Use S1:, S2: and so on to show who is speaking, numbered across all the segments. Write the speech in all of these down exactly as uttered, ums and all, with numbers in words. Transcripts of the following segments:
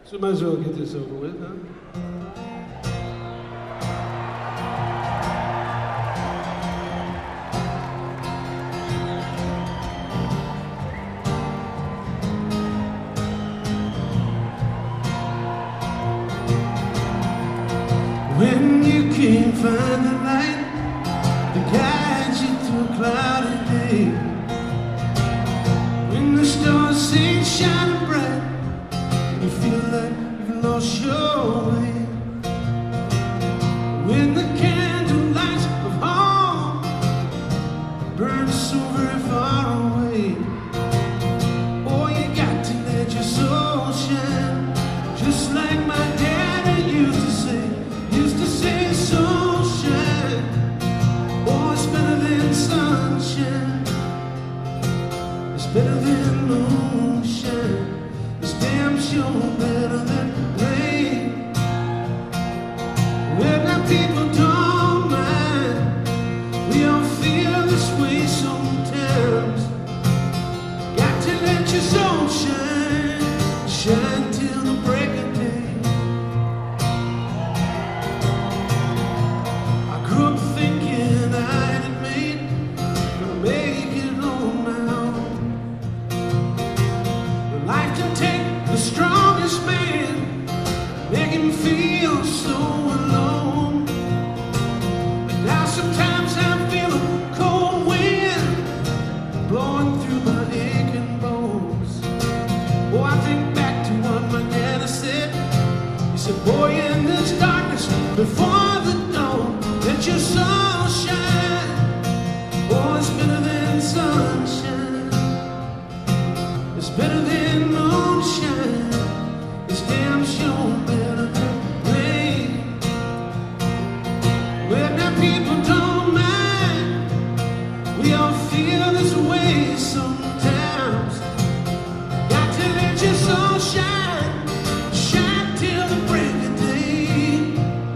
S1: So might as well get this over with, huh? When you can't find the light that guides you through a cloudy day, when the stars seem shining bright, you feel like you've lost your way, when the candle lights of home burn so very far away, oh, you got to let your soul shine, just like my daddy used to say. Used to say soul shine, oh, it's better than sunshine, it's better than moonshine, it's damn sure better than rain. Well, now people don't mind, we all feel this way sometimes. Got to let your soul shine, shine till the break of day. Strongest man, make him feel so alone. But now sometimes I feel a cold wind blowing through my aching bones. Oh, I think back to what my daddy said. He said, boy, in this darkness before the dawn, let your soul shine. Oh, it's better than sunshine, it's better than moonshine, it's damn sure better than rain. Well, now people don't mind, we all feel this way sometimes. Got to let your soul shine, shine till the break of day.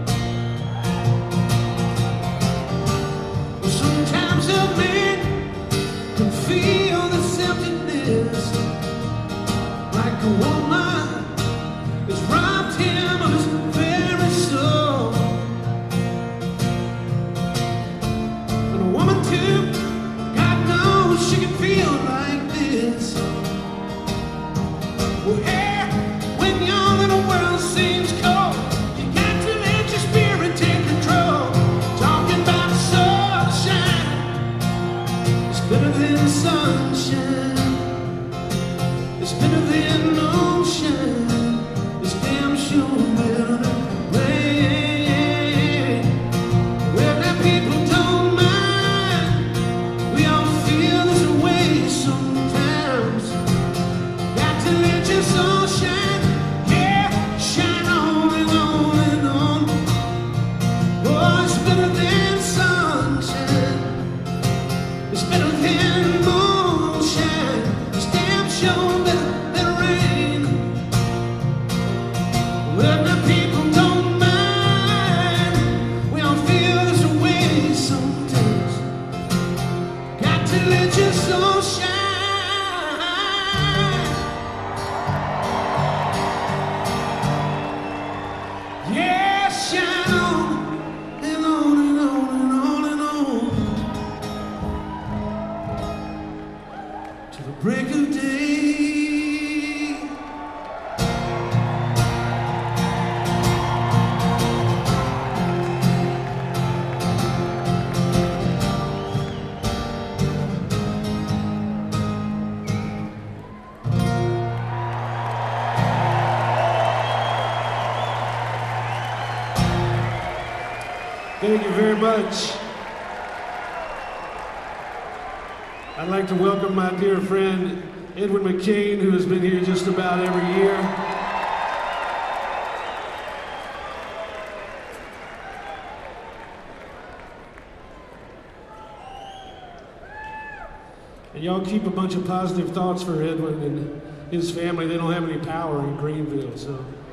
S1: Well, sometimes a man can feel this emptiness, like a woman has robbed him of his very soul. And a woman too, God knows she can feel like this. Well, hey, when your little world seems cold, you got to let your spirit take control. Talking about sunshine, it's better than sunshine, it's better than moonshine, it's damn sure better than rain. Well, now people don't mind, we all feel this way sometimes. Got to let your soul shine, yeah, shine on and on and on. Oh, it's better than sunshine, it's better than moonshine, it's damn sure better than rain. Well, now people don't mind, we all feel this way sometimes. Got to let your soul shine. Yeah, shine on and on and on and on and on to the break of day. Thank you very much. I'd like to welcome my dear friend Edwin McCain, who has been here just about every year. And y'all keep a bunch of positive thoughts for Edwin and his family. They don't have any power in Greenville, so.